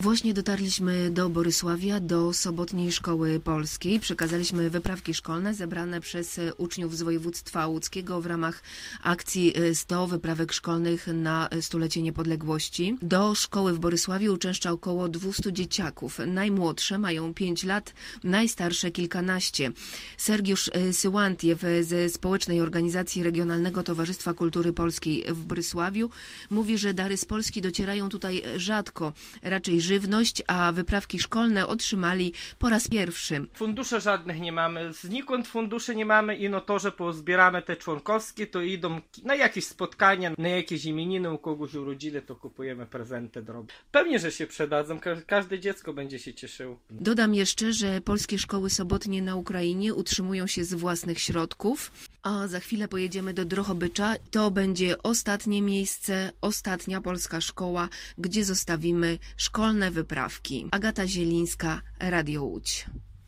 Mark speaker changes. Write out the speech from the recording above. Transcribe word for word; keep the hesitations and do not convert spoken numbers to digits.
Speaker 1: Właśnie dotarliśmy do Borysławia, do Sobotniej Szkoły Polskiej. Przekazaliśmy wyprawki szkolne zebrane przez uczniów z województwa łódzkiego w ramach akcji sto wyprawek szkolnych na stulecie niepodległości. Do szkoły w Borysławiu uczęszcza około dwieście dzieciaków. Najmłodsze mają pięć lat, najstarsze kilkanaście. Sergiusz Syłantiew ze Społecznej Organizacji Regionalnego Towarzystwa Kultury Polskiej w Borysławiu mówi, że dary z Polski docierają tutaj rzadko, raczej żywność, a wyprawki szkolne otrzymali po raz pierwszy.
Speaker 2: Funduszy żadnych nie mamy, znikąd funduszy nie mamy i no to, że pozbieramy te członkowskie, to idą na jakieś spotkania, na jakieś imieniny, u kogoś urodziny, to kupujemy prezenty drobne. Pewnie, że się przydadzą, każde dziecko będzie się cieszyło.
Speaker 1: Dodam jeszcze, że polskie szkoły sobotnie na Ukrainie utrzymują się z własnych środków, a za chwilę pojedziemy do Drohobycza. To będzie ostatnie miejsce, ostatnia polska szkoła, gdzie zostawimy szkolne wyprawki. Agata Zielińska, Radio Łódź.